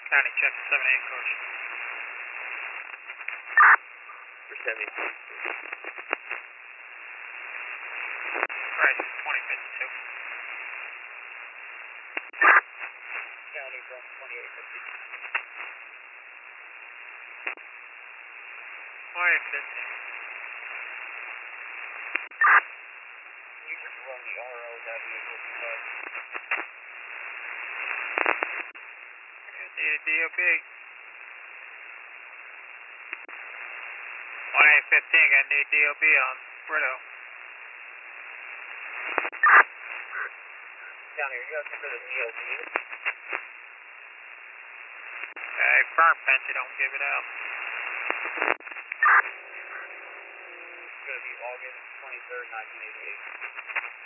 County, check 78 coach. For 70. Price is 2052. County from 2850. 2015. You should run the RO that vehicle because Need a DOB. 1815, got a new DOB on Brito. County, are you asking for the DOB? Hey, firm pension, don't give it out. It's going to be August 23rd, 1988.